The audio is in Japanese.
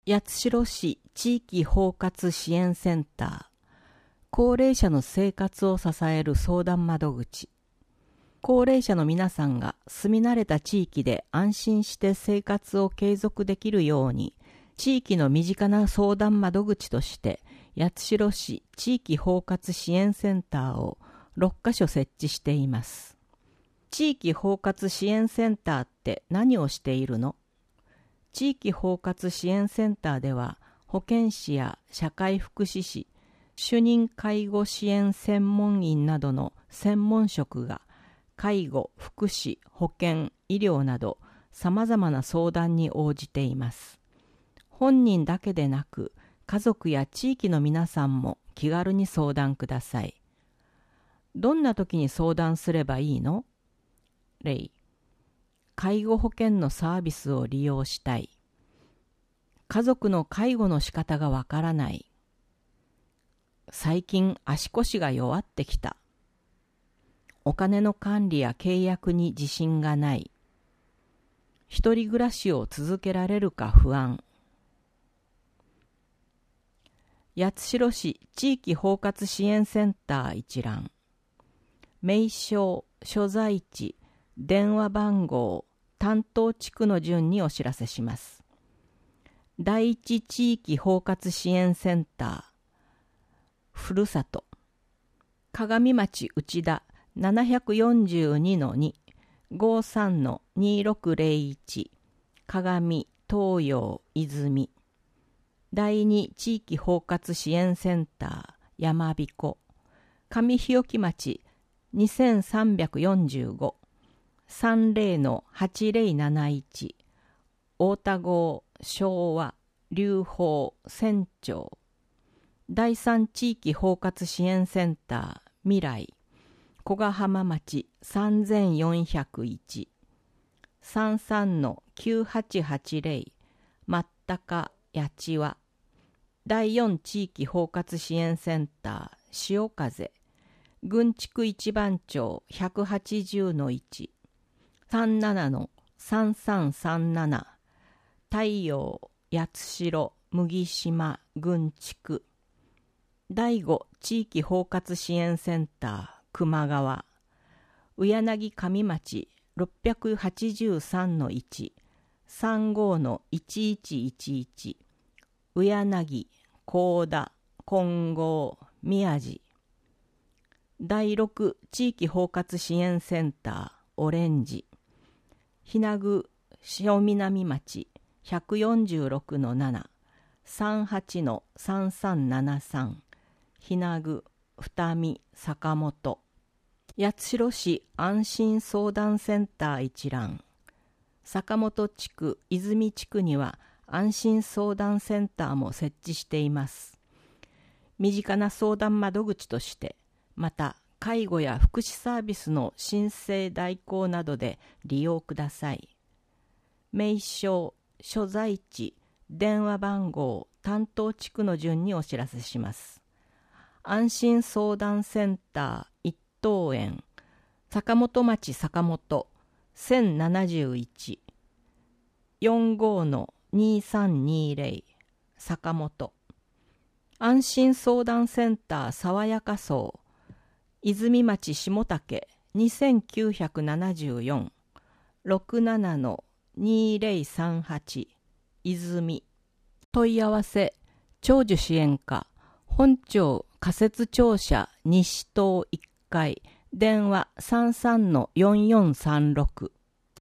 八代市地域包括支援センター、高齢者の生活を支える相談窓口。高齢者の皆さんが住み慣れた地域で安心して生活を継続できるように、地域の身近な相談窓口として、八代市地域包括支援センターを6カ所設置しています。地域包括支援センターって何をしているの？地域包括支援センターでは、保健師や社会福祉士、主任介護支援専門員などの専門職が、介護、福祉、保健、医療など様々な相談に応じています。本人だけでなく、家族や地域の皆さんも気軽に相談ください。どんな時に相談すればいいの？例、介護保険のサービスを利用したい。家族の介護の仕方がわからない。最近足腰が弱ってきた。お金の管理や契約に自信がない。一人暮らしを続けられるか不安。八代市地域包括支援センター一覧。名称、所在地、電話番号、担当地区の順にお知らせします。第一地域包括支援センター、ふるさと、鏡町内田 742-2、53-2601、鏡東洋泉。第二地域包括支援センター、山彦、上日置町2345、30-8071、大田郷、昭和、龍宝、船長。第三地域包括支援センター、未来、古賀浜町3401、33-9880、まったか、八千和。第四地域包括支援センター、潮風、郡築一番町180-1、37-3337、太陽、八代、麦島、郡築。第五地域包括支援センター、球磨川、宇柳上町683-1、35-1111、宇柳、高田、金剛、宮地。第六地域包括支援センター、オレンジ、日名具、塩南町146-7、38-3373、日名具、二見、坂本。八代市安心相談センター一覧。坂本地区、泉地区には安心相談センターも設置しています。身近な相談窓口として、また介護や福祉サービスの申請代行などで利用ください。名称、所在地、電話番号、担当地区の順にお知らせします。安心相談センター一等園、坂本町坂本1071、45-2320、坂本。安心相談センター爽やか荘、泉町下竹2974、67-2038、泉。問い合わせ、長寿支援課、本町仮設庁舎西棟1階、電話33-4436。